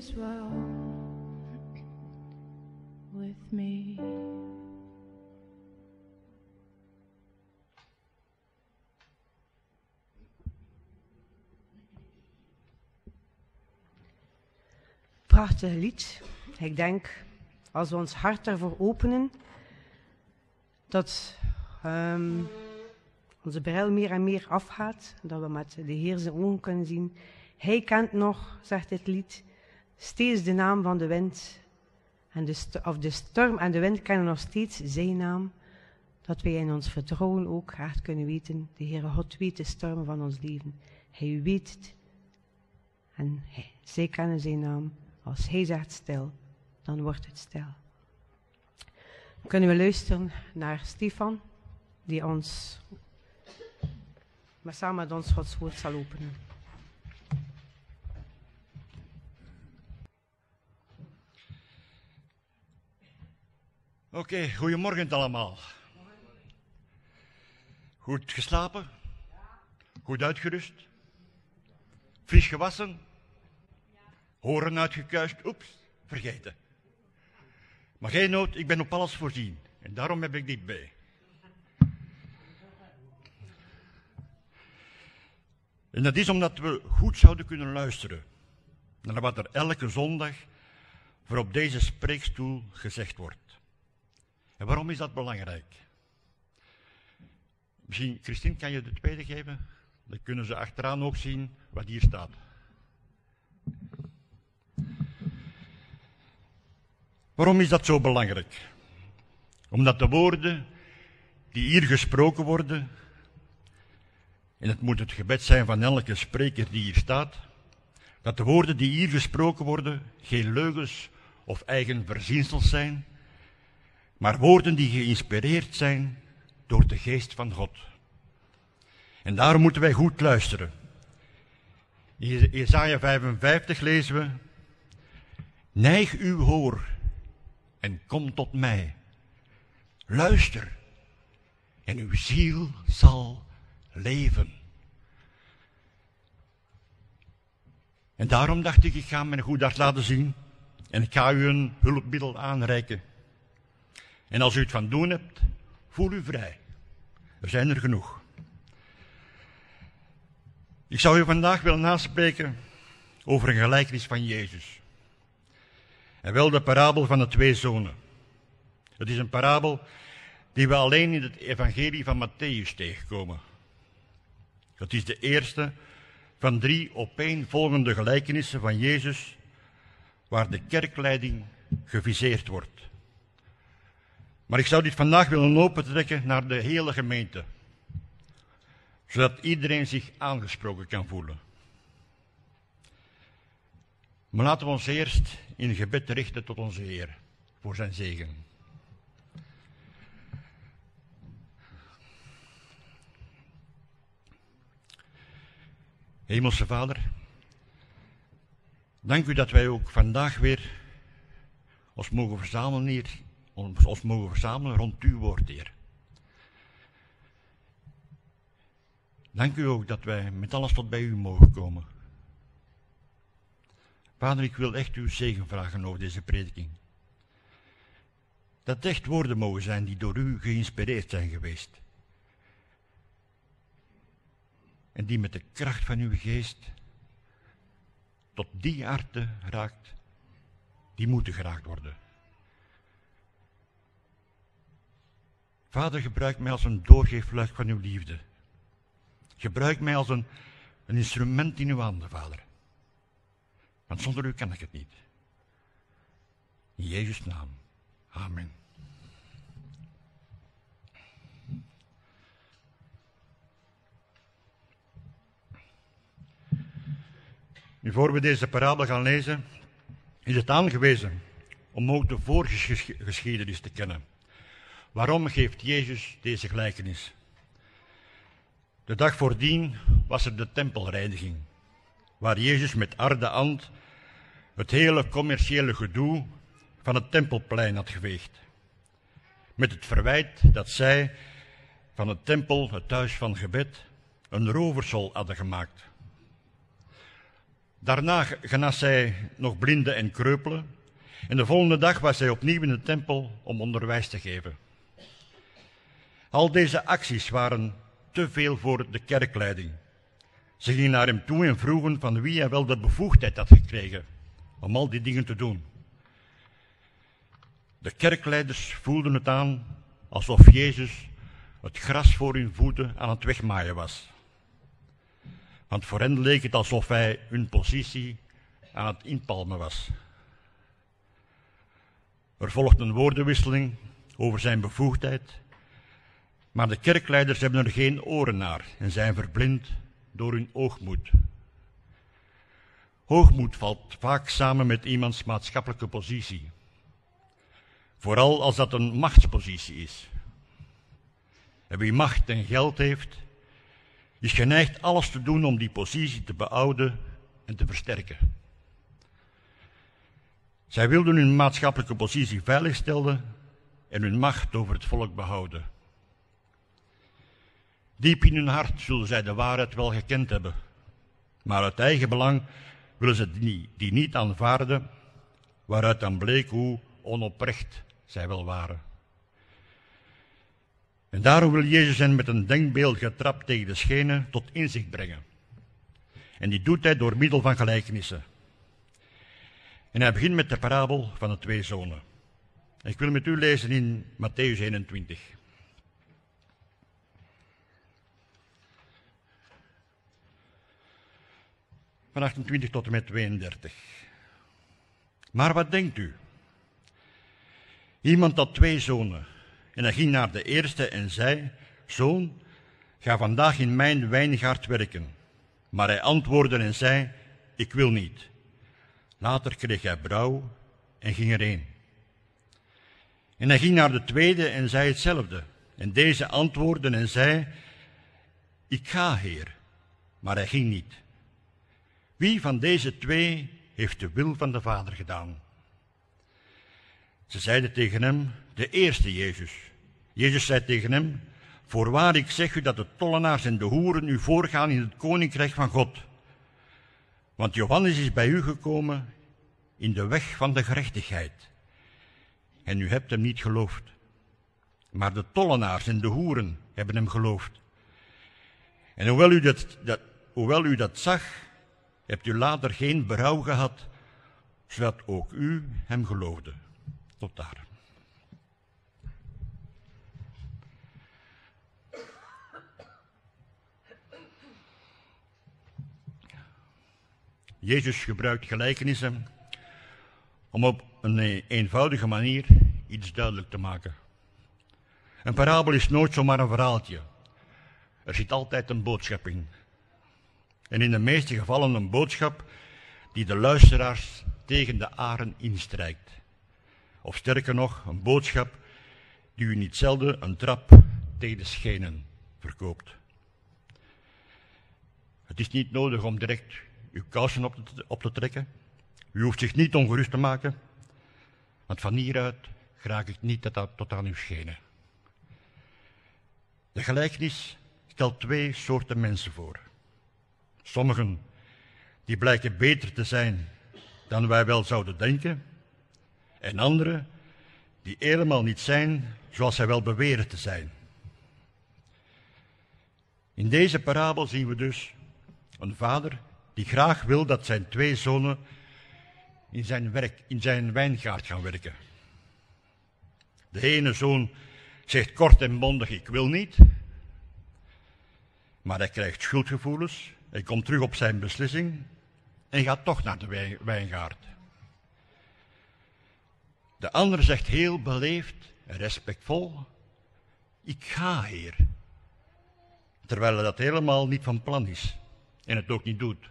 is well with me. Prachtig lied. Ik denk, als we ons hart daarvoor openen, dat onze bril meer en meer afgaat, dat we met de Heer zijn ogen kunnen zien. Hij kent nog, zegt dit lied, steeds de naam van de wind. En de storm en de wind kennen nog steeds zijn naam. Dat wij in ons vertrouwen ook echt kunnen weten, de Heere God weet de stormen van ons leven. Hij weet het. En zij kennen zijn naam. Als hij zegt stil, dan wordt het stil. Dan kunnen we luisteren naar Stefan, die ons, maar samen met ons Gods woord zal openen. Oké, goedemorgen allemaal. Goed geslapen? Goed uitgerust? Fris gewassen? Horen uitgekuist? Oeps, vergeten. Maar geen nood, ik ben op alles voorzien. En daarom heb ik dit bij. En dat is omdat we goed zouden kunnen luisteren naar wat er elke zondag voor op deze spreekstoel gezegd wordt. En waarom is dat belangrijk? Misschien, Christine, kan je de tweede geven? Dan kunnen ze achteraan ook zien wat hier staat. Waarom is dat zo belangrijk? Omdat de woorden die hier gesproken worden, en het moet het gebed zijn van elke spreker die hier staat, dat de woorden die hier gesproken worden geen leugens of eigen verzinsels zijn, maar woorden die geïnspireerd zijn door de geest van God. En daarom moeten wij goed luisteren. In Jesaja 55 lezen we: Neig uw oor en kom tot mij. Luister en uw ziel zal leven. En daarom dacht ik ga mijn goed hart laten zien en ik ga u een hulpmiddel aanreiken. En als u het van doen hebt, voel u vrij. Er zijn er genoeg. Ik zou u vandaag willen naspreken over een gelijkenis van Jezus. En wel de parabel van de twee zonen. Het is een parabel die we alleen in het evangelie van Mattheüs tegenkomen. Het is de eerste van 3 opeenvolgende gelijkenissen van Jezus waar de kerkleiding geviseerd wordt. Maar ik zou dit vandaag willen opentrekken naar de hele gemeente, zodat iedereen zich aangesproken kan voelen. Maar laten we ons eerst in gebed richten tot onze Heer, voor zijn zegen. Hemelse Vader, dank u dat wij ook vandaag weer ons mogen verzamelen hier, ons mogen verzamelen rond uw woord, Heer. Dank u ook dat wij met alles tot bij u mogen komen. Vader, ik wil echt uw zegen vragen over deze prediking. Dat het echt woorden mogen zijn die door u geïnspireerd zijn geweest. En die met de kracht van uw geest tot die harten raakt die moeten geraakt worden. Vader, gebruik mij als een doorgeefluik van uw liefde. Gebruik mij als een instrument in uw handen, Vader. Want zonder u kan ik het niet. In Jezus' naam. Amen. Nu, voor we deze parabel gaan lezen, is het aangewezen om ook de voorgeschiedenis te kennen. Waarom geeft Jezus deze gelijkenis? De dag voordien was er de tempelreiniging, waar Jezus met harde hand het hele commerciële gedoe van het tempelplein had geveegd. Met het verwijt dat zij van het tempel, het huis van gebed, een roversel hadden gemaakt. Daarna genas hij nog blinden en kreupelen. En de volgende dag was hij opnieuw in de tempel om onderwijs te geven. Al deze acties waren te veel voor de kerkleiding. Ze gingen naar hem toe en vroegen van wie hij wel de bevoegdheid had gekregen om al die dingen te doen. De kerkleiders voelden het aan alsof Jezus het gras voor hun voeten aan het wegmaaien was. Want voor hen leek het alsof hij hun positie aan het inpalmen was. Er volgde een woordenwisseling over zijn bevoegdheid, maar de kerkleiders hebben er geen oren naar en zijn verblind door hun hoogmoed. Hoogmoed valt vaak samen met iemands maatschappelijke positie. Vooral als dat een machtspositie is. En wie macht en geld heeft, is geneigd alles te doen om die positie te behouden en te versterken. Zij wilden hun maatschappelijke positie veiligstellen en hun macht over het volk behouden. Diep in hun hart zullen zij de waarheid wel gekend hebben, maar uit eigen belang willen ze die niet aanvaarden, waaruit dan bleek hoe onoprecht zij wel waren. En daarom wil Jezus hen met een denkbeeld getrapt tegen de schenen tot inzicht brengen. En die doet hij door middel van gelijkenissen. En hij begint met de parabel van de 2 zonen. Ik wil met u lezen in Mattheüs 21. Van 28 tot en met 32. Maar wat denkt u? Iemand had 2 zonen. En hij ging naar de eerste en zei: Zoon, ga vandaag in mijn wijngaard werken. Maar hij antwoordde en zei: Ik wil niet. Later kreeg hij berouw en ging erheen. En hij ging naar de tweede en zei hetzelfde. En deze antwoordde en zei: Ik ga, Heer. Maar hij ging niet. Wie van deze 2 heeft de wil van de Vader gedaan? Ze zeiden tegen hem: de eerste, Jezus. Jezus zei tegen hem: Voorwaar, ik zeg u dat de tollenaars en de hoeren u voorgaan in het koninkrijk van God. Want Johannes is bij u gekomen in de weg van de gerechtigheid. En u hebt hem niet geloofd. Maar de tollenaars en de hoeren hebben hem geloofd. En hoewel u dat zag, hebt u later geen berouw gehad, zodat ook u hem geloofde. Tot daar. Jezus gebruikt gelijkenissen om op een eenvoudige manier iets duidelijk te maken. Een parabel is nooit zomaar een verhaaltje. Er zit altijd een boodschap in. En in de meeste gevallen een boodschap die de luisteraars tegen de aren instrijkt. Of sterker nog, een boodschap die u niet zelden een trap tegen de schenen verkoopt. Het is niet nodig om direct uw kousen op te trekken. U hoeft zich niet ongerust te maken, want van hieruit raak ik niet tot aan uw schenen. De gelijkenis stelt 2 soorten mensen voor. Sommigen die blijken beter te zijn dan wij wel zouden denken, en anderen die helemaal niet zijn zoals zij wel beweren te zijn. In deze parabel zien we dus een vader die graag wil dat zijn 2 zonen in zijn wijngaard gaan werken. De ene zoon zegt kort en bondig: ik wil niet. Maar hij krijgt schuldgevoelens, hij komt terug op zijn beslissing en gaat toch naar de wijngaard. De ander zegt heel beleefd en respectvol: ik ga, Heer. Terwijl hij dat helemaal niet van plan is en het ook niet doet.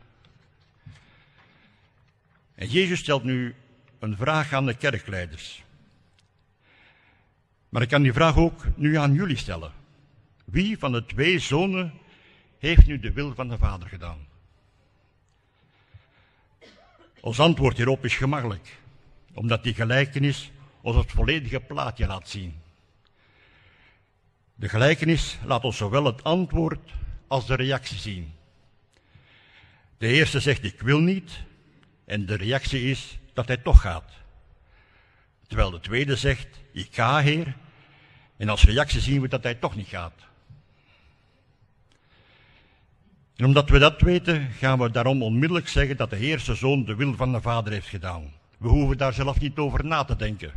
En Jezus stelt nu een vraag aan de kerkleiders. Maar ik kan die vraag ook nu aan jullie stellen. Wie van de 2 zonen heeft nu de wil van de Vader gedaan? Ons antwoord hierop is gemakkelijk, omdat die gelijkenis ons het volledige plaatje laat zien. De gelijkenis laat ons zowel het antwoord als de reactie zien. De eerste zegt ik wil niet en de reactie is dat hij toch gaat. Terwijl de tweede zegt ik ga, Heer, en als reactie zien we dat hij toch niet gaat. En omdat we dat weten, gaan we daarom onmiddellijk zeggen dat de Heer zijn Zoon de wil van de Vader heeft gedaan. We hoeven daar zelf niet over na te denken.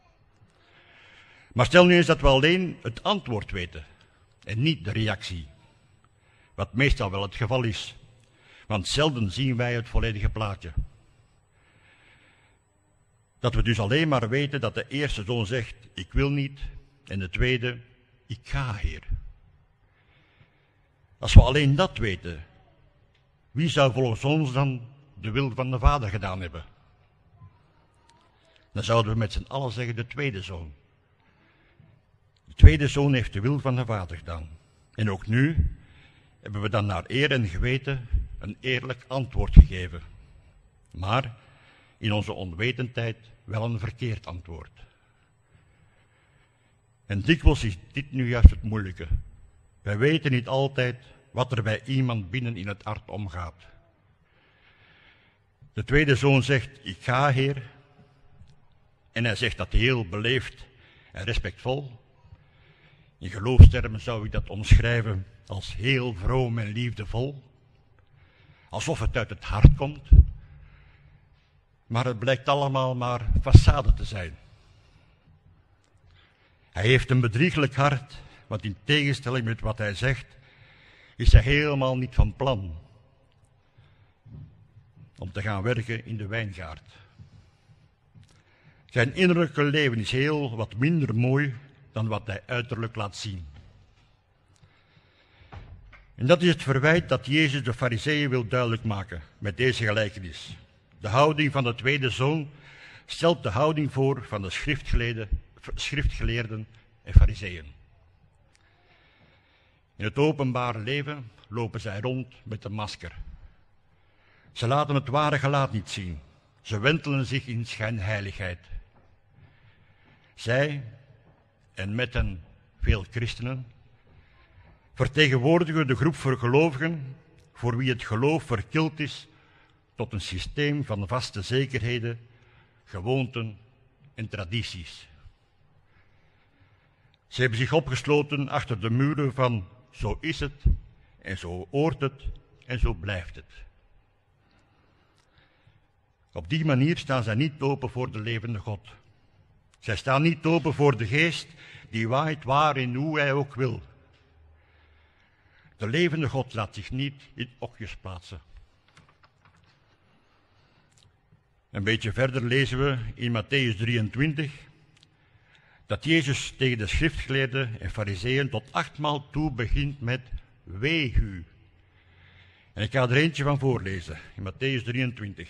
Maar stel nu eens dat we alleen het antwoord weten en niet de reactie. Wat meestal wel het geval is, want zelden zien wij het volledige plaatje. Dat we dus alleen maar weten dat de eerste zoon zegt, ik wil niet, en de tweede, ik ga, Heer. Als we alleen dat weten, wie zou volgens ons dan de wil van de Vader gedaan hebben? Dan zouden we met z'n allen zeggen de tweede zoon. De tweede zoon heeft de wil van de Vader gedaan. En ook nu hebben we dan naar eer en geweten een eerlijk antwoord gegeven. Maar in onze onwetendheid wel een verkeerd antwoord. En dikwijls is dit nu juist het moeilijke. Wij weten niet altijd wat er bij iemand binnen in het hart omgaat. De tweede zoon zegt, ik ga, Heer. En hij zegt dat heel beleefd en respectvol. In geloofstermen zou ik dat omschrijven als heel vroom en liefdevol. Alsof het uit het hart komt. Maar het blijkt allemaal maar façade te zijn. Hij heeft een bedrieglijk hart, want in tegenstelling met wat hij zegt, is hij helemaal niet van plan om te gaan werken in de wijngaard. Zijn innerlijke leven is heel wat minder mooi dan wat hij uiterlijk laat zien. En dat is het verwijt dat Jezus de Farizeeën wil duidelijk maken met deze gelijkenis. De houding van de tweede zoon stelt de houding voor van de schriftgeleerden en Farizeeën. In het openbare leven lopen zij rond met een masker. Ze laten het ware gelaat niet zien. Ze wentelen zich in schijnheiligheid. Zij, en met hen veel christenen, vertegenwoordigen de groep voor gelovigen voor wie het geloof verkild is tot een systeem van vaste zekerheden, gewoonten en tradities. Ze hebben zich opgesloten achter de muren van zo is het en zo hoort het en zo blijft het. Op die manier staan zij niet open voor de levende God. Zij staan niet open voor de geest die waait waar en hoe hij ook wil. De levende God laat zich niet in hokjes plaatsen. Een beetje verder lezen we in Mattheüs 23 dat Jezus tegen de schriftgeleerden en farizeeën tot 8 maal toe begint met wee u. En ik ga er eentje van voorlezen in Mattheüs 23.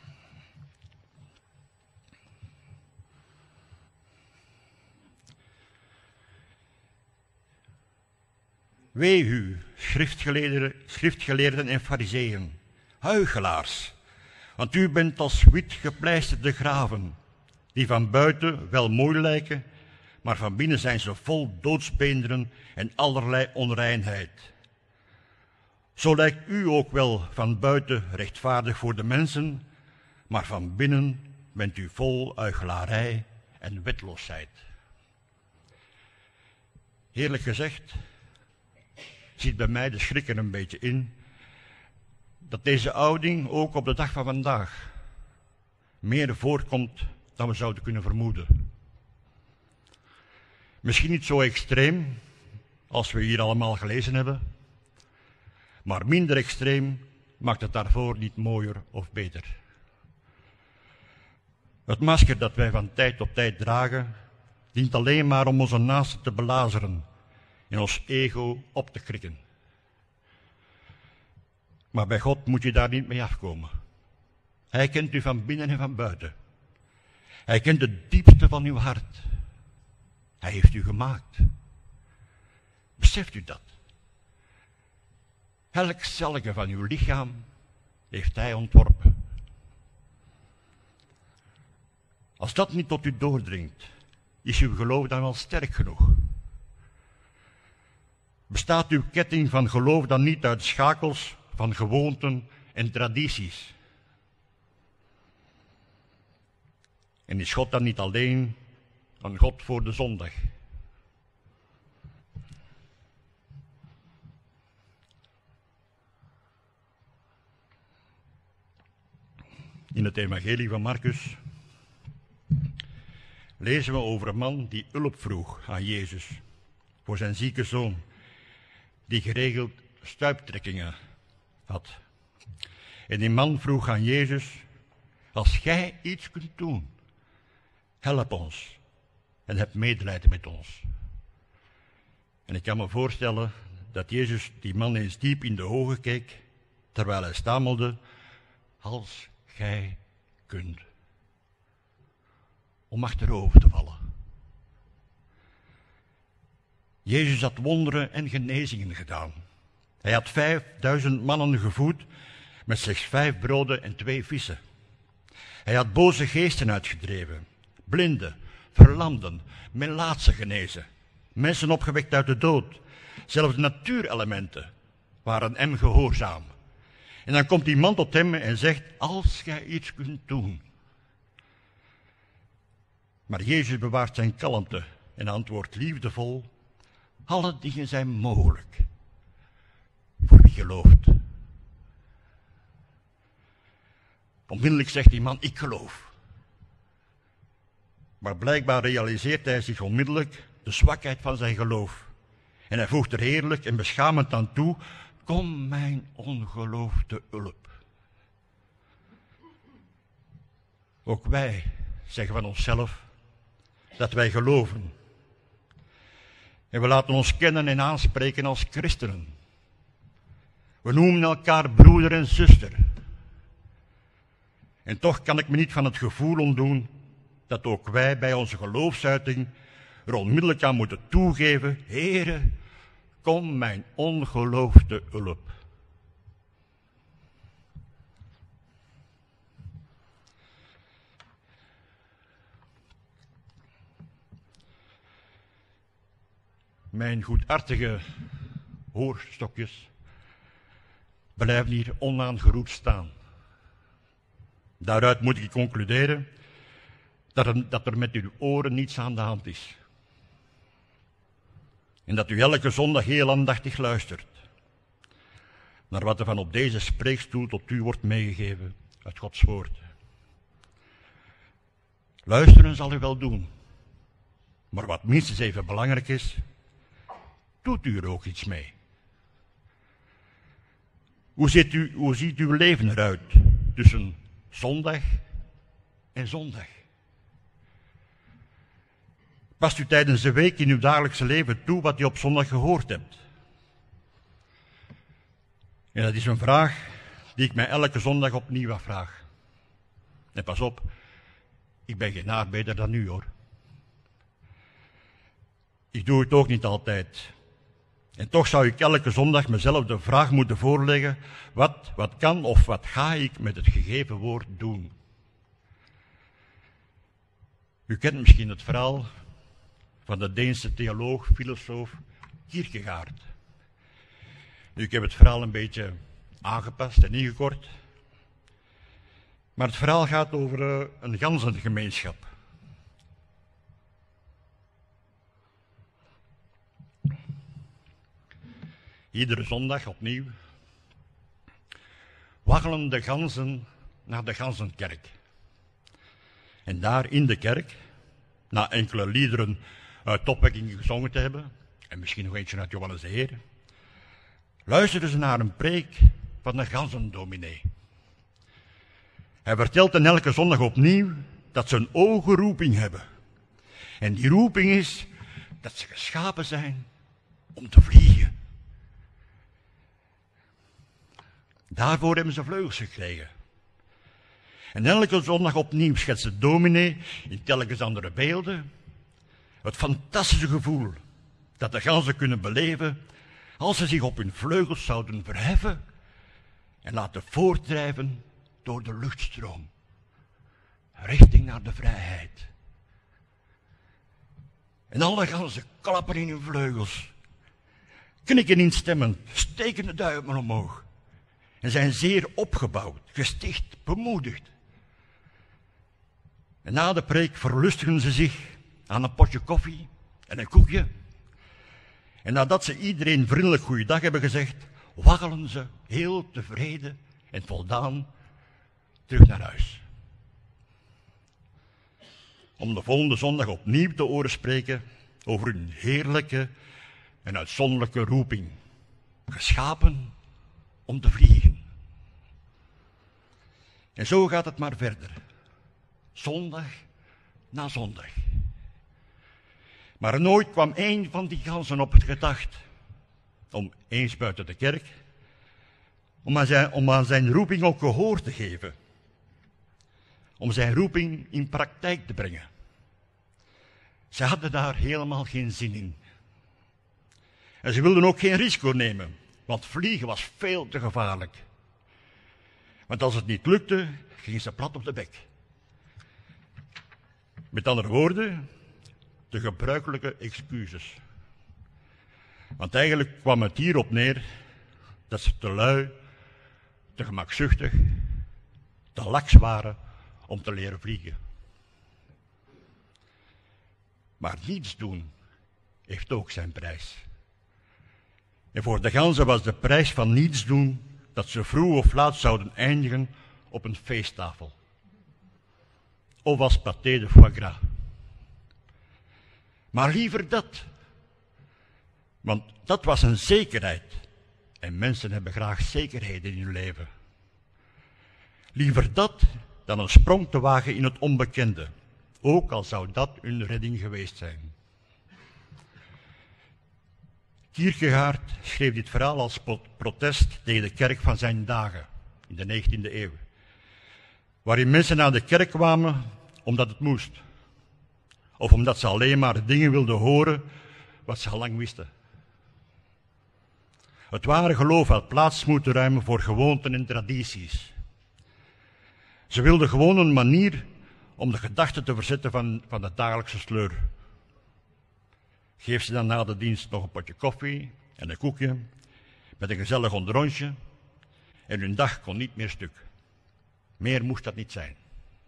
Wee u, schriftgeleerden en farizeeën, huichelaars, want u bent als wit gepleisterde graven, die van buiten wel mooi lijken, maar van binnen zijn ze vol doodsbeenderen en allerlei onreinheid. Zo lijkt u ook wel van buiten rechtvaardig voor de mensen, maar van binnen bent u vol huichelarij en wetloosheid. Eerlijk gezegd zit bij mij de schrik er een beetje in dat deze houding ook op de dag van vandaag meer voorkomt dan we zouden kunnen vermoeden. Misschien niet zo extreem als we hier allemaal gelezen hebben, maar minder extreem maakt het daarvoor niet mooier of beter. Het masker dat wij van tijd tot tijd dragen dient alleen maar om onze naasten te belazeren en ons ego op te krikken. Maar bij God moet je daar niet mee afkomen. Hij kent u van binnen en van buiten. Hij kent het diepste van uw hart. Hij heeft u gemaakt. Beseft u dat? Elk celletje van uw lichaam heeft hij ontworpen. Als dat niet tot u doordringt, is uw geloof dan wel sterk genoeg? Bestaat uw ketting van geloof dan niet uit schakels van gewoonten en tradities. En is God dan niet alleen een God voor de zondag? In het evangelie van Marcus lezen we over een man die hulp vroeg aan Jezus voor zijn zieke zoon, die geregeld stuiptrekkingen had. En die man vroeg aan Jezus: als jij iets kunt doen, help ons en heb medelijden met ons. En ik kan me voorstellen dat Jezus die man eens diep in de ogen keek, terwijl hij stamelde: als gij kunt. Om achterover te vallen. Jezus had wonderen en genezingen gedaan. Hij had 5000 mannen gevoed met slechts 5 broden en 2 vissen. Hij had boze geesten uitgedreven, blinden, verlamden, melaatsen genezen, mensen opgewekt uit de dood. Zelfs de natuurelementen waren hem gehoorzaam. En dan komt die man tot hem en zegt: als gij iets kunt doen. Maar Jezus bewaart zijn kalmte en antwoordt liefdevol: alle dingen zijn mogelijk voor wie gelooft. Onmiddellijk zegt die man: ik geloof. Maar blijkbaar realiseert hij zich onmiddellijk de zwakheid van zijn geloof. En hij voegt er heerlijk en beschamend aan toe: kom mijn ongeloof te hulp. Ook wij zeggen van onszelf dat wij geloven. En we laten ons kennen en aanspreken als christenen. We noemen elkaar broeder en zuster. En toch kan ik me niet van het gevoel ontdoen dat ook wij bij onze geloofsuiting er onmiddellijk aan moeten toegeven: Heere, kom mijn ongeloof te hulp. Mijn goedhartige hoorstokjes blijven hier onaangeroerd staan. Daaruit moet ik concluderen dat er met uw oren niets aan de hand is. En dat u elke zondag heel aandachtig luistert naar wat er van op deze spreekstoel tot u wordt meegegeven uit Gods woord. Luisteren zal u wel doen, maar wat minstens even belangrijk is, doet u er ook iets mee. Hoe ziet uw leven eruit tussen zondag en zondag? Past u tijdens de week in uw dagelijkse leven toe wat u op zondag gehoord hebt? En dat is een vraag die ik mij elke zondag opnieuw afvraag. En pas op, ik ben geen arbeider dan u, hoor. Ik doe het ook niet altijd. En toch zou ik elke zondag mezelf de vraag moeten voorleggen: wat kan of wat ga ik met het gegeven woord doen? U kent misschien het verhaal van de Deense theoloog, filosoof Kierkegaard. Nu, ik heb het verhaal een beetje aangepast en ingekort. Maar het verhaal gaat over een ganzengemeenschap. Iedere zondag opnieuw waggelen de ganzen naar de ganzenkerk. En daar in de kerk, na enkele liederen uit opwekking gezongen te hebben, en misschien nog eentje uit Johannes de Heer, luisteren ze naar een preek van de ganzendominee. Hij vertelt hen elke zondag opnieuw dat ze een hoge roeping hebben. En die roeping is dat ze geschapen zijn om te vliegen. Daarvoor hebben ze vleugels gekregen. En elke zondag opnieuw schetst de dominee in telkens andere beelden het fantastische gevoel dat de ganzen kunnen beleven als ze zich op hun vleugels zouden verheffen en laten voortdrijven door de luchtstroom, richting naar de vrijheid. En alle ganzen klappen in hun vleugels, knikken instemmend, steken de duimen omhoog en zijn zeer opgebouwd, gesticht, bemoedigd. En na de preek verlustigen ze zich aan een potje koffie en een koekje. En nadat ze iedereen vriendelijk goeiedag hebben gezegd, waggelen ze heel tevreden en voldaan terug naar huis. Om de volgende zondag opnieuw te horen spreken over hun heerlijke en uitzonderlijke roeping. Geschapen om te vliegen. En zo gaat het maar verder. Zondag na zondag. Maar nooit kwam een van die ganzen op het gedacht om eens buiten de kerk, om aan zijn roeping ook gehoor te geven. Om zijn roeping in praktijk te brengen. Ze hadden daar helemaal geen zin in. En ze wilden ook geen risico nemen, want vliegen was veel te gevaarlijk. Want als het niet lukte, gingen ze plat op de bek. Met andere woorden, de gebruikelijke excuses. Want eigenlijk kwam het hierop neer dat ze te lui, te gemakzuchtig, te laks waren om te leren vliegen. Maar niets doen heeft ook zijn prijs. En voor de ganzen was de prijs van niets doen dat ze vroeg of laat zouden eindigen op een feesttafel. Of als pâté de foie gras. Maar liever dat. Want dat was een zekerheid. En mensen hebben graag zekerheden in hun leven. Liever dat dan een sprong te wagen in het onbekende. Ook al zou dat hun redding geweest zijn. Kierkegaard schreef dit verhaal als protest tegen de kerk van zijn dagen, in de 19e eeuw. Waarin mensen naar de kerk kwamen omdat het moest. Of omdat ze alleen maar dingen wilden horen wat ze al lang wisten. Het ware geloof had plaats moeten ruimen voor gewoonten en tradities. Ze wilden gewoon een manier om de gedachten te verzetten van de dagelijkse sleur. Geef ze dan na de dienst nog een potje koffie en een koekje met een gezellig onderrondje en hun dag kon niet meer stuk. Meer moest dat niet zijn.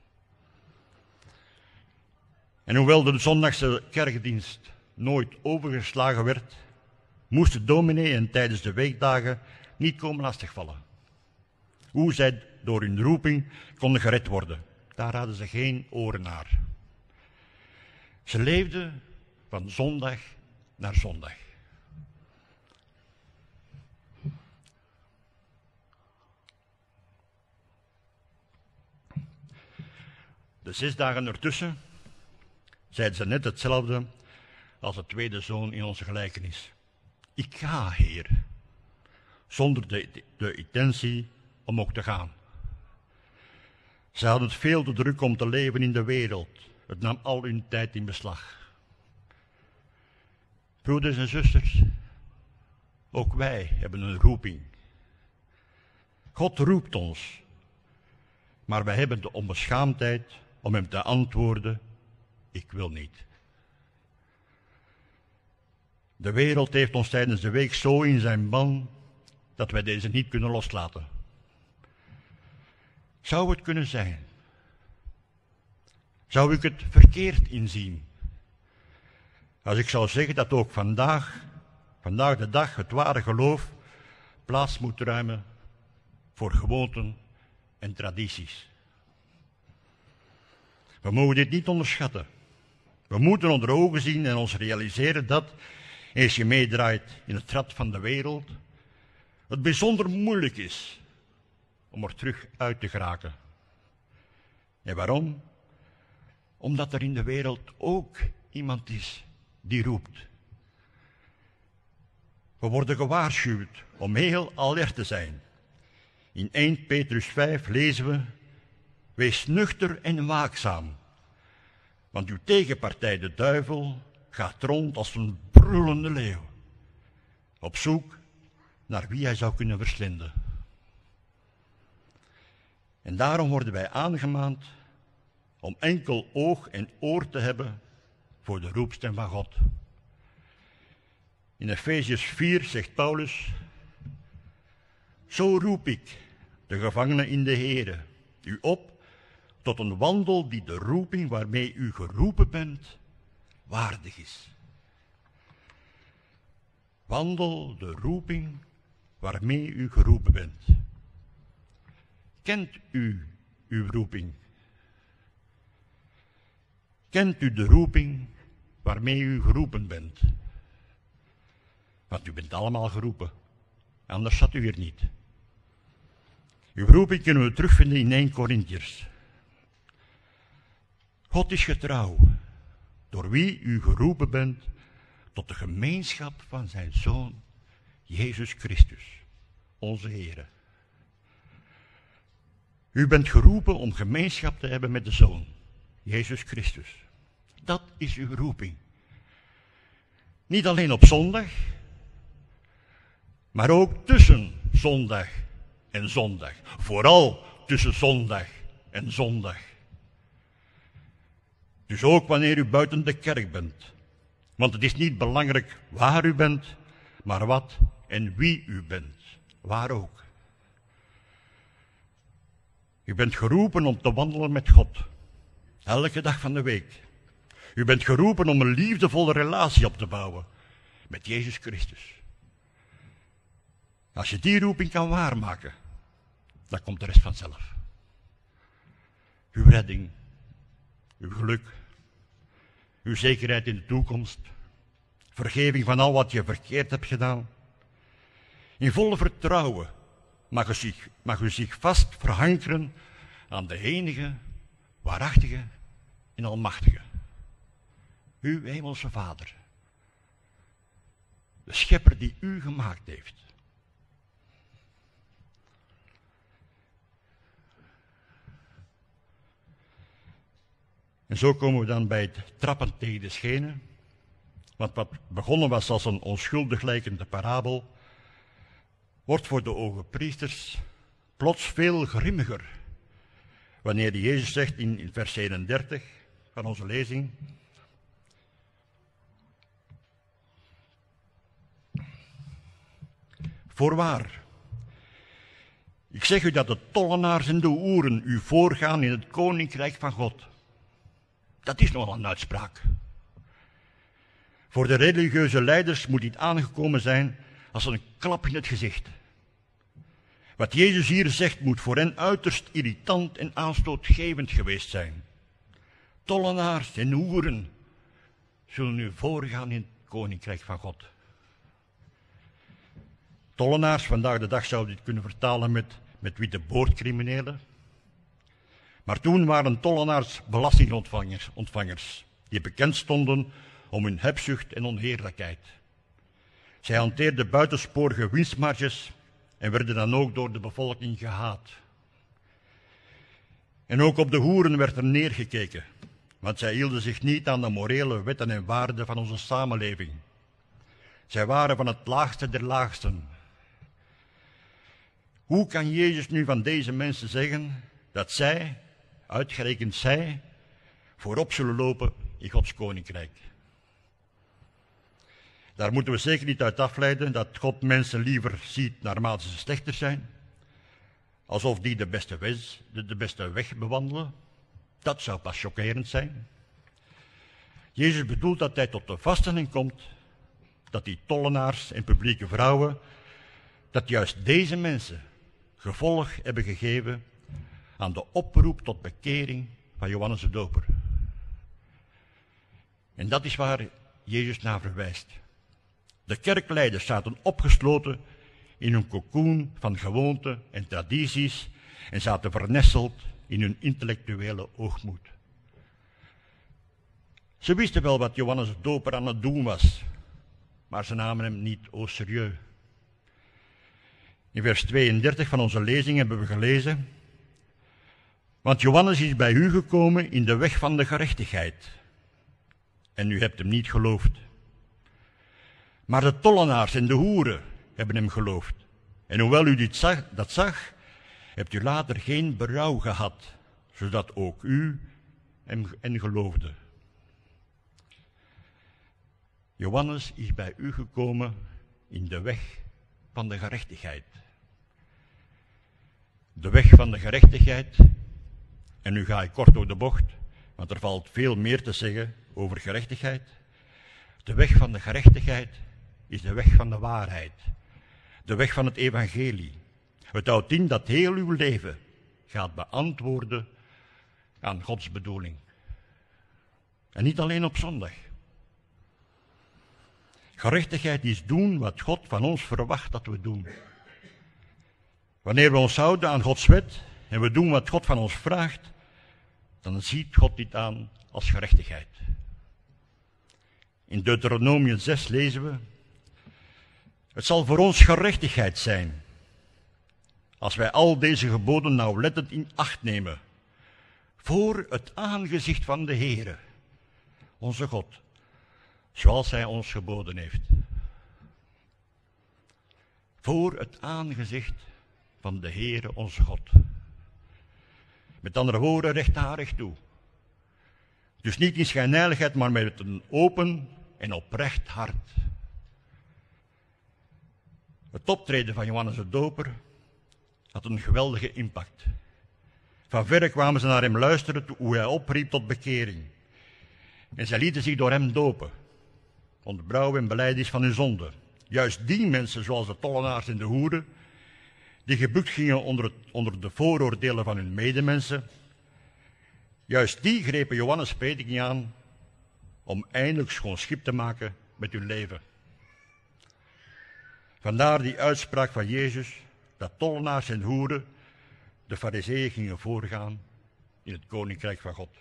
En hoewel de zondagse kerkdienst nooit overgeslagen werd, moest de dominee hen tijdens de weekdagen niet komen lastigvallen. Hoe zij door hun roeping konden gered worden, daar hadden ze geen oren naar. Ze leefden van zondag naar zondag. De 6 dagen ertussen zeiden ze net hetzelfde als de tweede zoon in onze gelijkenis. Ik ga, Heer, zonder de intentie om ook te gaan. Ze hadden het veel te druk om te leven in de wereld. Het nam al hun tijd in beslag. Broeders en zusters, ook wij hebben een roeping. God roept ons, maar wij hebben de onbeschaamdheid om hem te antwoorden, ik wil niet. De wereld heeft ons tijdens de week zo in zijn ban dat wij deze niet kunnen loslaten. Zou het kunnen zijn? Zou ik het verkeerd inzien? Als ik zou zeggen dat ook vandaag de dag het ware geloof plaats moet ruimen voor gewoonten en tradities. We mogen dit niet onderschatten. We moeten onder ogen zien en ons realiseren dat, als je meedraait in het rad van de wereld, het bijzonder moeilijk is om er terug uit te geraken. En waarom? Omdat er in de wereld ook iemand is die roept. We worden gewaarschuwd om heel alert te zijn. In 1 Petrus 5 lezen we, wees nuchter en waakzaam, want uw tegenpartij, de duivel, gaat rond als een brullende leeuw, op zoek naar wie hij zou kunnen verslinden. En daarom worden wij aangemaand om enkel oog en oor te hebben voor de roepstem van God. In Efeziërs 4 zegt Paulus, Zo roep ik, de gevangene in de Heere, u op tot een wandel die de roeping waarmee u geroepen bent, waardig is. Wandel de roeping waarmee u geroepen bent. Kent u uw roeping? Kent u de roeping waarmee u geroepen bent? Want u bent allemaal geroepen, anders zat u hier niet. Uw roeping kunnen we terugvinden in 1 Korintiërs. God is getrouw, door wie u geroepen bent tot de gemeenschap van zijn Zoon, Jezus Christus, onze Heere. U bent geroepen om gemeenschap te hebben met de Zoon, Jezus Christus. Dat is uw roeping. Niet alleen op zondag, maar ook tussen zondag en zondag. Vooral tussen zondag en zondag. Dus ook wanneer u buiten de kerk bent. Want het is niet belangrijk waar u bent, maar wat en wie u bent. Waar ook. U bent geroepen om te wandelen met God. Elke dag van de week. U bent geroepen om een liefdevolle relatie op te bouwen met Jezus Christus. Als je die roeping kan waarmaken, dan komt de rest vanzelf. Uw redding, uw geluk, uw zekerheid in de toekomst, vergeving van al wat je verkeerd hebt gedaan. In volle vertrouwen mag u zich vast verankeren aan de enige, waarachtige en almachtige. Uw hemelse Vader. De schepper die u gemaakt heeft. En zo komen we dan bij het trappen tegen de schenen. Want wat begonnen was als een onschuldig lijkende parabel, wordt voor de ogen priesters plots veel grimmiger. Wanneer Jezus zegt in vers 31 van onze lezing: Voorwaar, ik zeg u dat de tollenaars en de hoeren u voorgaan in het koninkrijk van God. Dat is nogal een uitspraak. Voor de religieuze leiders moet dit aangekomen zijn als een klap in het gezicht. Wat Jezus hier zegt moet voor hen uiterst irritant en aanstootgevend geweest zijn. Tollenaars en hoeren zullen u voorgaan in het koninkrijk van God. Tollenaars, vandaag de dag zou je dit kunnen vertalen met witte boordcriminelen. Maar toen waren tollenaars belastingontvangers die bekend stonden om hun hebzucht en onheerlijkheid. Zij hanteerden buitensporige winstmarges en werden dan ook door de bevolking gehaat. En ook op de hoeren werd er neergekeken, want zij hielden zich niet aan de morele wetten en waarden van onze samenleving. Zij waren van het laagste der laagsten. Hoe kan Jezus nu van deze mensen zeggen dat zij, uitgerekend zij, voorop zullen lopen in Gods koninkrijk? Daar moeten we zeker niet uit afleiden dat God mensen liever ziet naarmate ze slechter zijn, alsof die de beste weg bewandelen. Dat zou pas chockerend zijn. Jezus bedoelt dat hij tot de vaststelling komt dat die tollenaars en publieke vrouwen, dat juist deze mensen gevolg hebben gegeven aan de oproep tot bekering van Johannes de Doper. En dat is waar Jezus naar verwijst. De kerkleiders zaten opgesloten in hun cocoon van gewoonten en tradities en zaten vernesteld in hun intellectuele oogmoed. Ze wisten wel wat Johannes de Doper aan het doen was, maar ze namen hem niet au sérieux. In vers 32 van onze lezing hebben we gelezen: Want Johannes is bij u gekomen in de weg van de gerechtigheid, en u hebt hem niet geloofd. Maar de tollenaars en de hoeren hebben hem geloofd. En hoewel u dat zag, hebt u later geen berouw gehad, zodat ook u hem geloofde. Johannes is bij u gekomen in de weg van de gerechtigheid. De weg van de gerechtigheid, en nu ga ik kort door de bocht, want er valt veel meer te zeggen over gerechtigheid. De weg van de gerechtigheid is de weg van de waarheid, de weg van het evangelie. Het houdt in dat heel uw leven gaat beantwoorden aan Gods bedoeling. En niet alleen op zondag. Gerechtigheid is doen wat God van ons verwacht dat we doen. Wanneer we ons houden aan Gods wet en we doen wat God van ons vraagt, dan ziet God dit aan als gerechtigheid. In Deuteronomium 6 lezen we: het zal voor ons gerechtigheid zijn als wij al deze geboden nauwlettend in acht nemen voor het aangezicht van de Heere, onze God, zoals Hij ons geboden heeft. Voor het aangezicht van de Heere, onze God. Met andere woorden, recht aan recht toe. Dus niet in schijnheiligheid, maar met een open en oprecht hart. Het optreden van Johannes de Doper had een geweldige impact. Van verre kwamen ze naar hem luisteren hoe hij opriep tot bekering. En zij lieten zich door hem dopen, onder brouw en belijdenis van hun zonde. Juist die mensen, zoals de tollenaars en de hoeren, die gebukt gingen onder de vooroordelen van hun medemensen, juist die grepen Johannes' prediking aan om eindelijk schoon schip te maken met hun leven. Vandaar die uitspraak van Jezus dat tollenaars en hoeren de farizeeën gingen voorgaan in het koninkrijk van God.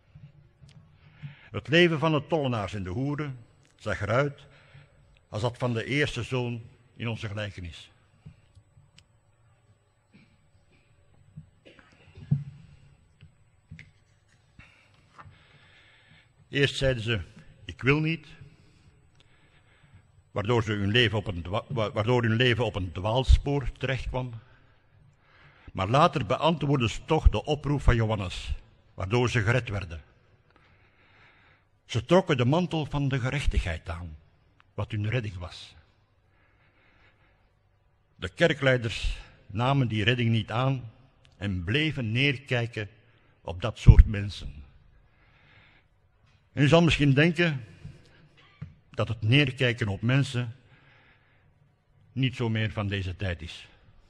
Het leven van de tollenaars en de hoeren zag eruit als dat van de eerste zoon in onze gelijkenis. Eerst zeiden ze, ik wil niet, waardoor hun leven op een dwaalspoor terechtkwam. Maar later beantwoordden ze toch de oproep van Johannes, waardoor ze gered werden. Ze trokken de mantel van de gerechtigheid aan, wat hun redding was. De kerkleiders namen die redding niet aan en bleven neerkijken op dat soort mensen. En u zal misschien denken dat het neerkijken op mensen niet zo meer van deze tijd is.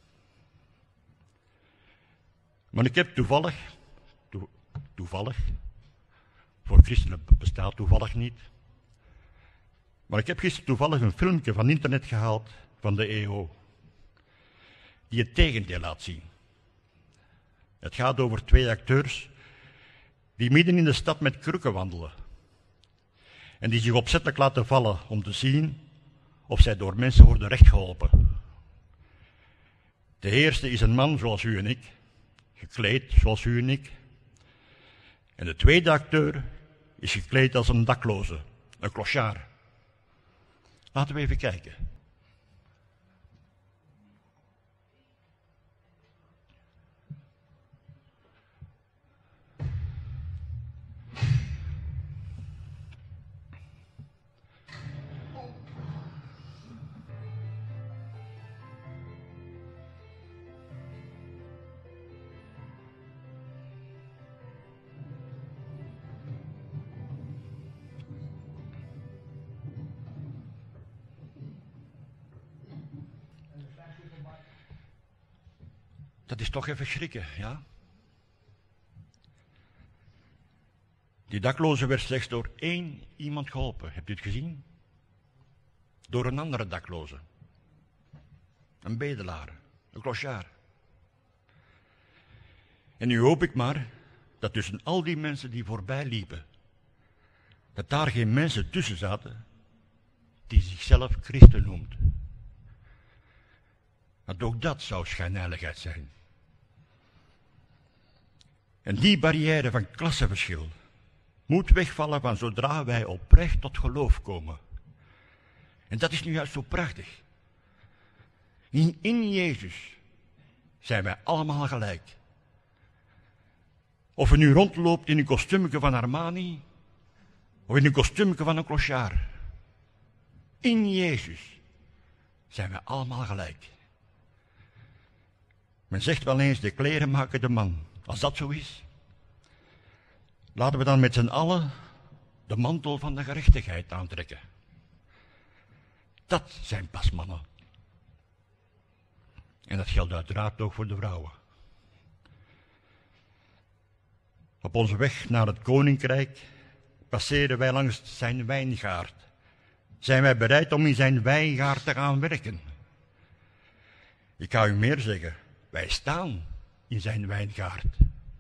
Maar ik heb toevallig, voor christenen bestaat toevallig niet, maar ik heb gisteren toevallig een filmpje van internet gehaald van de EO, die het tegendeel laat zien. Het gaat over 2 acteurs die midden in de stad met krukken wandelen en die zich opzettelijk laten vallen om te zien of zij door mensen worden rechtgeholpen. De eerste is een man zoals u en ik, gekleed zoals u en ik. En de tweede acteur is gekleed als een dakloze, een clochard. Laten we even kijken. Dat is toch even schrikken, ja? Die dakloze werd slechts door 1 iemand geholpen. Hebt u het gezien? Door een andere dakloze. Een bedelaar, een clochard. En nu hoop ik maar dat tussen al die mensen die voorbij liepen, dat daar geen mensen tussen zaten die zichzelf christen noemt. Want ook dat zou schijnheiligheid zijn. En die barrière van klassenverschil moet wegvallen van zodra wij oprecht tot geloof komen. En dat is nu juist zo prachtig. In Jezus zijn wij allemaal gelijk. Of je nu rondloopt in een kostuumje van Armani, of in een kostuumje van een clochard. In Jezus zijn wij allemaal gelijk. Men zegt wel eens, de kleren maken de man. Als dat zo is, laten we dan met z'n allen de mantel van de gerechtigheid aantrekken. Dat zijn pas mannen. En dat geldt uiteraard ook voor de vrouwen. Op onze weg naar het koninkrijk passeren wij langs zijn wijngaard. Zijn wij bereid om in zijn wijngaard te gaan werken? Ik ga u meer zeggen, wij staan in zijn wijngaard.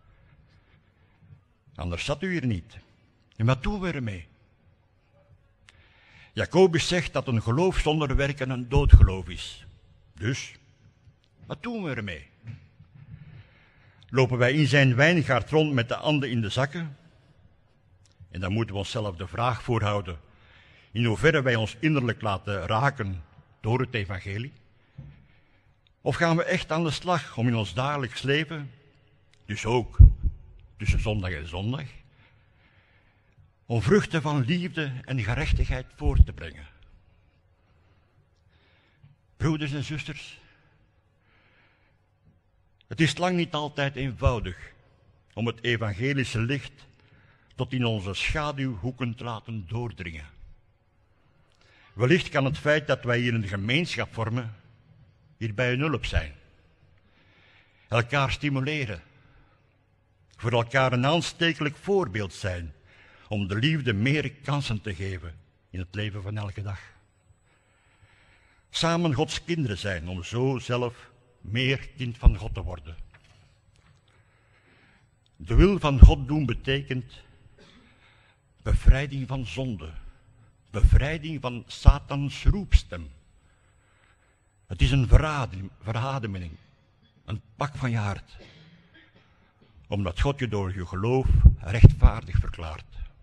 Anders zat u hier niet. En wat doen we ermee? Jacobus zegt dat een geloof zonder werken een doodgeloof is. Dus, wat doen we ermee? Lopen wij in zijn wijngaard rond met de handen in de zakken? En dan moeten we onszelf de vraag voorhouden in hoeverre wij ons innerlijk laten raken door het evangelie. Of gaan we echt aan de slag om in ons dagelijks leven, dus ook tussen zondag en zondag, om vruchten van liefde en gerechtigheid voort te brengen? Broeders en zusters, het is lang niet altijd eenvoudig om het evangelische licht tot in onze schaduwhoeken te laten doordringen. Wellicht kan het feit dat wij hier een gemeenschap vormen hierbij een hulp zijn. Elkaar stimuleren. Voor elkaar een aanstekelijk voorbeeld zijn om de liefde meer kansen te geven in het leven van elke dag. Samen Gods kinderen zijn om zo zelf meer kind van God te worden. De wil van God doen betekent bevrijding van zonde, bevrijding van Satans roepstem. Het is een verademing, een pak van je hart, omdat God je door je geloof rechtvaardig verklaart.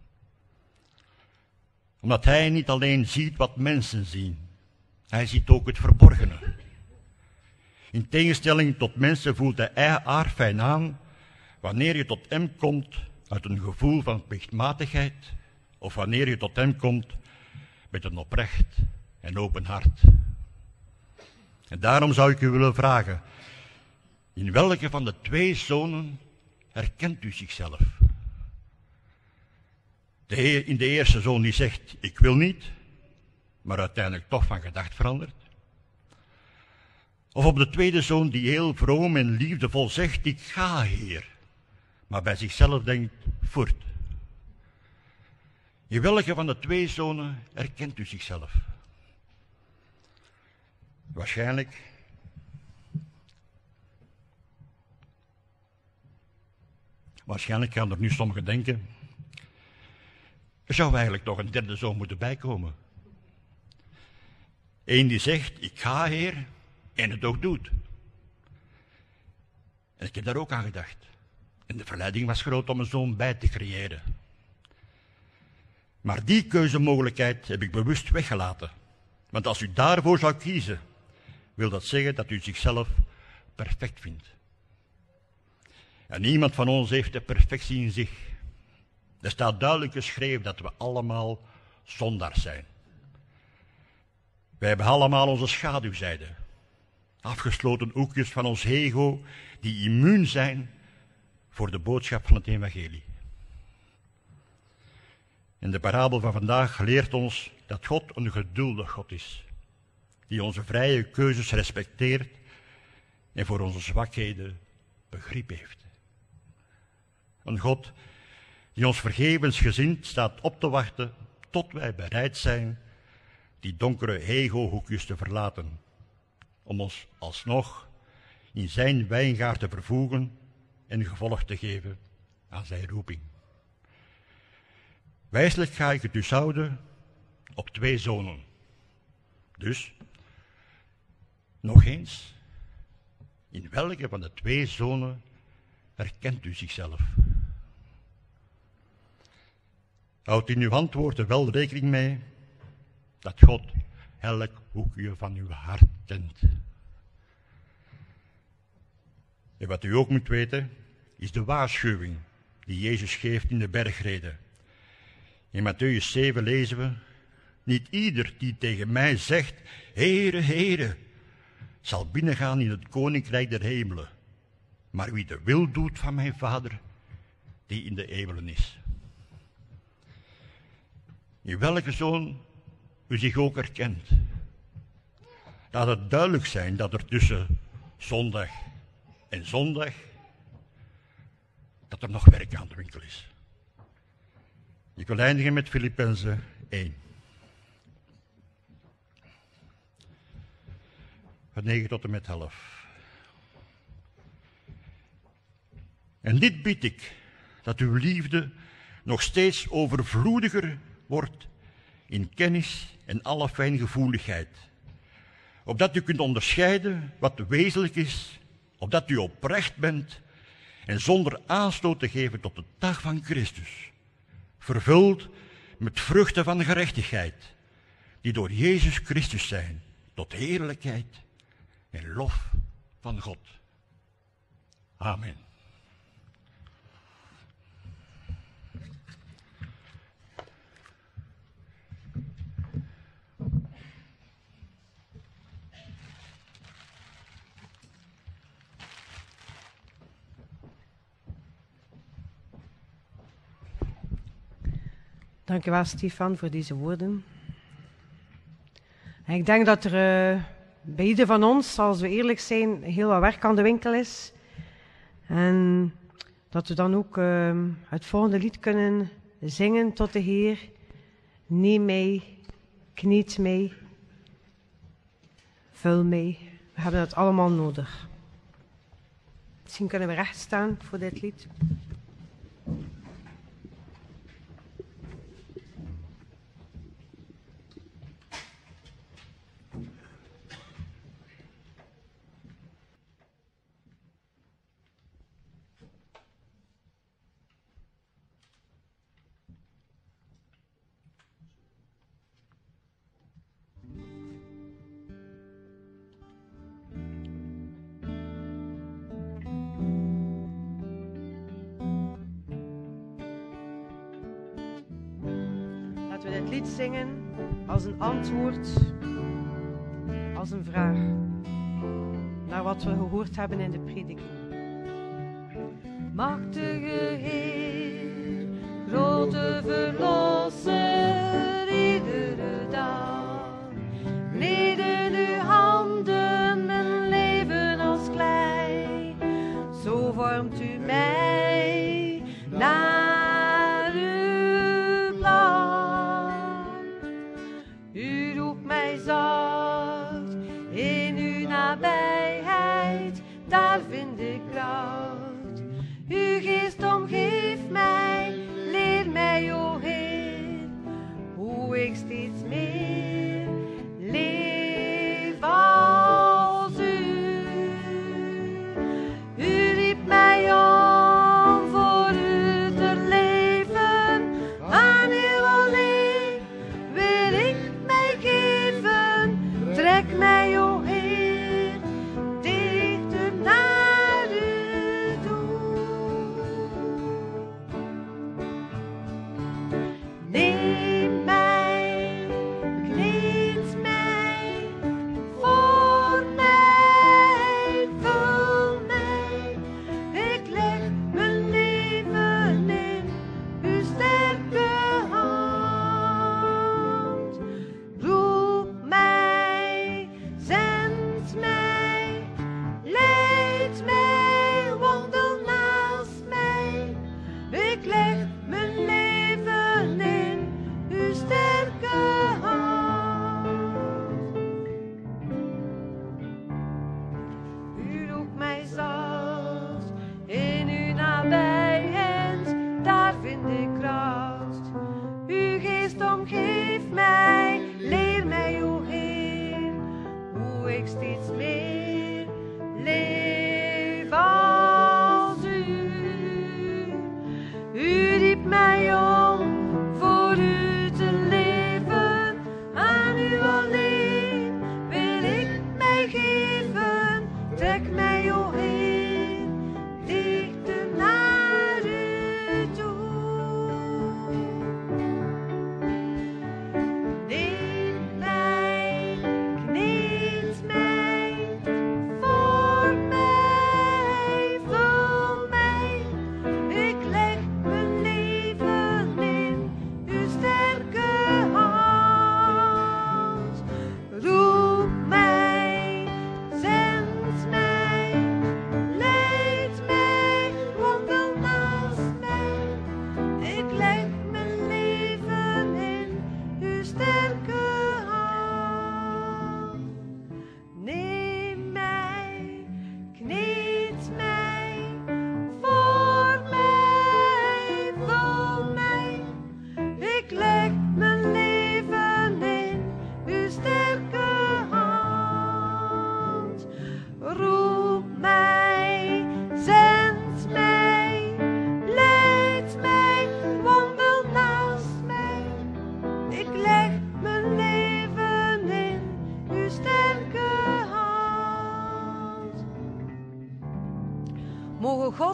Omdat hij niet alleen ziet wat mensen zien, hij ziet ook het verborgene. In tegenstelling tot mensen voelt hij aarfijn aan wanneer je tot hem komt uit een gevoel van plichtmatigheid of wanneer je tot hem komt met een oprecht en open hart. En daarom zou ik u willen vragen, in welke van de twee zonen herkent u zichzelf? In de eerste zoon die zegt, ik wil niet, maar uiteindelijk toch van gedacht verandert. Of op de tweede zoon die heel vroom en liefdevol zegt, ik ga, Heer, maar bij zichzelf denkt, voort. In welke van de twee zonen herkent u zichzelf? Waarschijnlijk gaan er nu sommigen denken, er zou eigenlijk nog een derde zoon moeten bijkomen. Eén die zegt, ik ga, Heer, en het ook doet. En ik heb daar ook aan gedacht. En de verleiding was groot om een zoon bij te creëren. Maar die keuzemogelijkheid heb ik bewust weggelaten. Want als u daarvoor zou kiezen, wil dat zeggen dat u zichzelf perfect vindt. En niemand van ons heeft de perfectie in zich. Er staat duidelijk geschreven dat we allemaal zondaars zijn. Wij hebben allemaal onze schaduwzijde. Afgesloten hoekjes van ons ego die immuun zijn voor de boodschap van het evangelie. En de parabel van vandaag leert ons dat God een geduldig God is, die onze vrije keuzes respecteert en voor onze zwakheden begrip heeft. Een God die ons vergevensgezind staat op te wachten tot wij bereid zijn die donkere ego-hoekjes te verlaten, om ons alsnog in zijn wijngaard te vervoegen en gevolg te geven aan zijn roeping. Wijselijk ga ik het dus houden op twee zonen. Dus, nog eens, in welke van de twee zonen herkent u zichzelf? Houd in uw antwoord er wel rekening mee dat God elk hoekje van uw hart kent. En wat u ook moet weten, is de waarschuwing die Jezus geeft in de bergreden. In Mattheüs 7 lezen we, niet ieder die tegen mij zegt, Heere, Heere, zal binnengaan in het koninkrijk der hemelen, maar wie de wil doet van mijn Vader, die in de eeuwen is. In welke zoon u zich ook herkent. Laat het duidelijk zijn dat er tussen zondag en zondag, dat er nog werk aan de winkel is. Ik wil eindigen met Filippenzen 1. Van 9 tot en met 11. En dit bid ik, dat uw liefde nog steeds overvloediger wordt in kennis en alle fijngevoeligheid. Opdat u kunt onderscheiden wat wezenlijk is, opdat u oprecht bent en zonder aanstoot te geven tot de dag van Christus, vervuld met vruchten van gerechtigheid, die door Jezus Christus zijn, tot heerlijkheid en lof van God. Amen. Dank u wel, Stefan, voor deze woorden. En ik denk dat er bij ieder van ons, als we eerlijk zijn, heel wat werk aan de winkel is. En dat we dan ook het volgende lied kunnen zingen tot de Heer. Neem mij, kniet mij, vul mij. We hebben het allemaal nodig. Misschien kunnen we recht staan voor dit lied. Laten we dit lied zingen als een antwoord, als een vraag naar wat we gehoord hebben in de prediking. Machtige Heer, grote Verlosser, iedere dag. Neder uw handen, mijn leven als klei. Zo vormt u mij naar uw plan. U roept mij zacht in uw nabijheid, daar vind ik kracht. Uw geest omgeeft mij, leer mij, o Heer.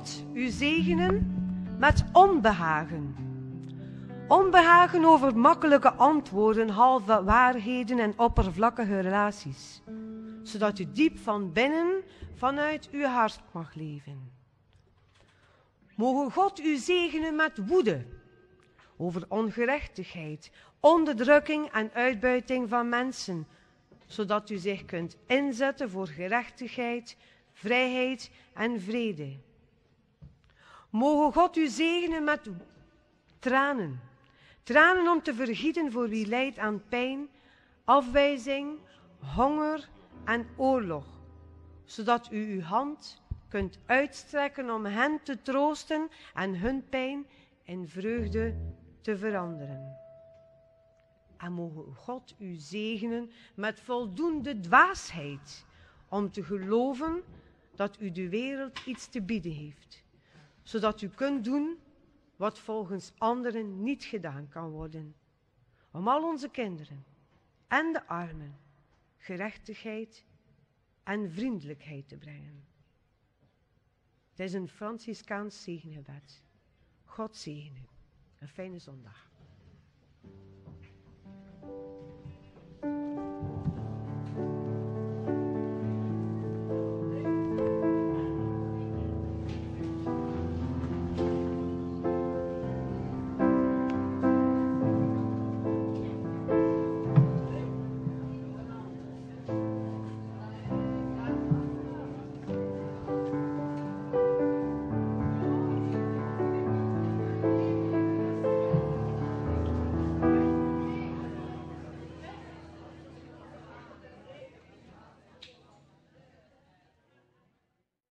God u zegenen met onbehagen. Onbehagen over makkelijke antwoorden, halve waarheden en oppervlakkige relaties. Zodat u diep van binnen vanuit uw hart mag leven. Mogen God u zegenen met woede over ongerechtigheid, onderdrukking en uitbuiting van mensen. Zodat u zich kunt inzetten voor gerechtigheid, vrijheid en vrede. Mogen God u zegenen met tranen. Tranen om te vergieten voor wie lijdt aan pijn, afwijzing, honger en oorlog. Zodat u uw hand kunt uitstrekken om hen te troosten en hun pijn in vreugde te veranderen. En mogen God u zegenen met voldoende dwaasheid om te geloven dat u de wereld iets te bieden heeft. Zodat u kunt doen wat volgens anderen niet gedaan kan worden. Om al onze kinderen en de armen gerechtigheid en vriendelijkheid te brengen. Het is een Franciscaans zegengebed. God zegen u. Een fijne zondag.